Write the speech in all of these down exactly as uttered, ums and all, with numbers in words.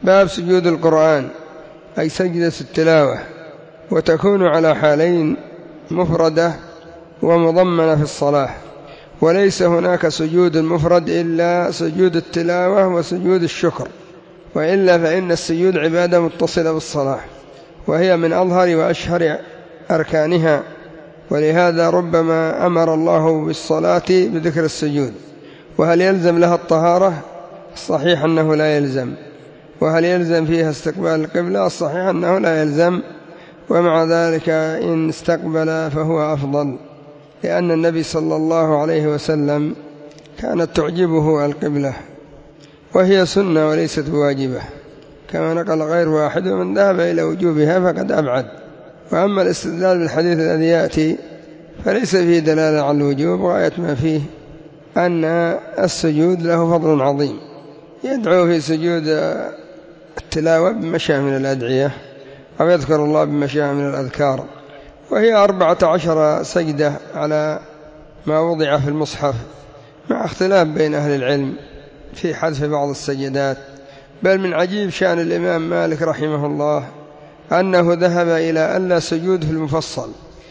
باب سجود القرآن أي سجدة التلاوة، وتكون على حالين: مفردة ومضمنة في الصلاة، وليس هناك سجود مفرد إلا سجود التلاوة وسجود الشكر، وإلا فإن السجود عبادة متصلة بالصلاة، وهي من أظهر وأشهر أركانها، ولهذا ربما أمر الله بالصلاة بذكر السجود. وهل يلزم لها الطهارة؟ الصحيح أنه لا يلزم. وهل يلزم فيها استقبال القبلة؟ الصحيح أنه لا يلزم، ومع ذلك إن استقبل فهو أفضل، لأن النبي صلى الله عليه وسلم كانت تعجبه القبلة، وهي سنة وليست بواجبة، كما نقل غير واحد، ومن ذهب إلى وجوبها فقد أبعد. وأما الاستدلال بالحديث الذي يأتي فليس فيه دلالة على الوجوب، غاية ما فيه أن السجود له فضل عظيم. يدعو في سجود التلاوة بمشاء من الأدعية، أو يذكر الله بمشاء من الأذكار، وهي أربعة عشر سجدة على ما وضع في المصحف، مع اختلاف بين أهل العلم في حذف بعض السجدات. بل من عجيب شأن الإمام مالك رحمه الله أنه ذهب إلى ألا سجود في المفصل،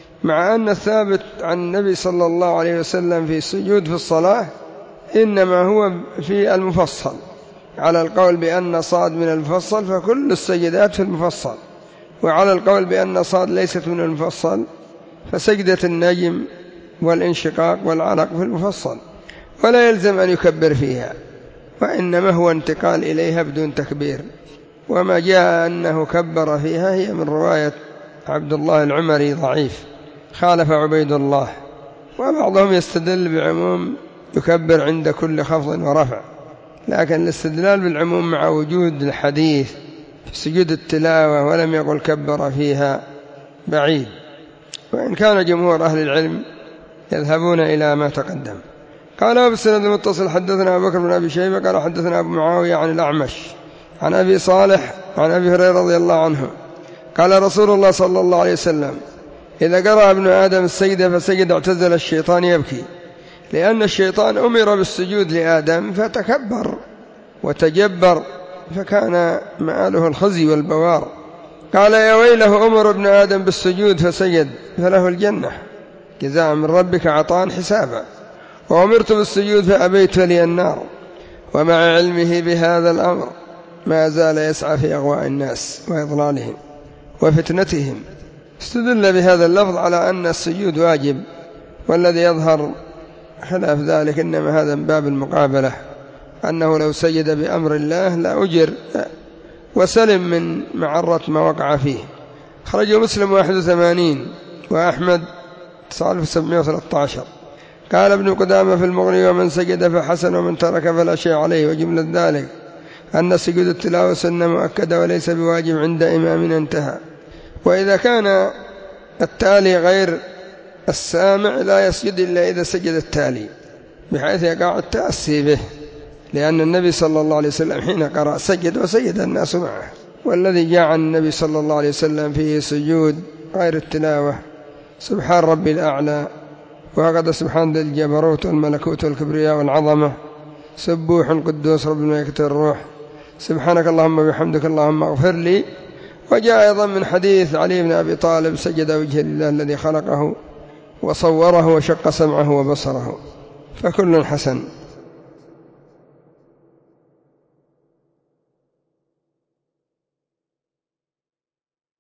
مع أن الثابت عن النبي صلى الله عليه وسلم في السجود في الصلاة إنما هو في المفصل، على القول بأن صاد من المفصل فكل السجدات في المفصل، وعلى القول بأن صاد ليست من المفصل فسجدة النجم والانشقاق والعرق في المفصل، ولا يلزم أن يكبر فيها، وإنما هو انتقال إليها بدون تكبير. وما جاء أنه كبر فيها هي من رواية عبد الله العمري ضعيف، خالف عبيد الله. وبعضهم يستدل بعموم يكبر عند كل خفض ورفع، لكن الاستدلال بالعموم مع وجود الحديث في سجود التلاوة ولم يقل كبر فيها بعيد، وإن كان جمهور أهل العلم يذهبون إلى ما تقدم. قال أبو السند المتصل حدثنا أبو بكر بن أبي شيبة قال حدثنا أبو معاوية عن الأعمش عن أبي صالح عن أبي هريرة رضي الله عنه قال رسول الله صلى الله عليه وسلم: إذا قرأ ابن آدم السجدة فسجد اعتزل الشيطان يبكي، لأن الشيطان أمر بالسجود لآدم فتكبر وتجبر، فكان مآله الخزي والبوار. قال: يا ويله، أمر ابن آدم بالسجود فسجد فله الجنة جزاء من ربك عطاء حسابا، وأمرت بالسجود فأبيت فلي النار. ومع علمه بهذا الأمر ما زال يسعى في أغواء الناس وإضلالهم وفتنتهم. استدل بهذا اللفظ على أن السجود واجب، والذي يظهر خلاف ذلك، إنما هذا من باب المقابلة، أنه لو سجد بأمر الله لا أجر وسلم من معرة ما وقع فيه. خرج مسلم واحد وثمانين وأحمد ألف وسبعمائة وثلاثة عشر. قال ابن قدامة في المغني: ومن سجد فحسن ومن ترك فلا شيء عليه. وجملة ذلك أن سجود التلاوة سنة مؤكدة وليس بواجب عند إمامنا، انتهى. وإذا كان التالي غير السامع لا يسجد إلا إذا سجد التالي، بحيث يقع التأسي به، لأن النبي صلى الله عليه وسلم حين قرأ سجد وسجد الناس معه. والذي جاء عن النبي صلى الله عليه وسلم فيه سجود غير التلاوة: سبحان ربي الأعلى، وهكذا سبحان ذي الجبروت والملكوت والكبرياء والعظمة، سبوح قدوس رب الملائكة والروح، سبحانك اللهم وبحمدك اللهم اغفر لي. وجاء أيضا من حديث علي بن أبي طالب: سجد وجه لله الذي خلقه وصوره وشق سمعه وبصره، فكل حسن.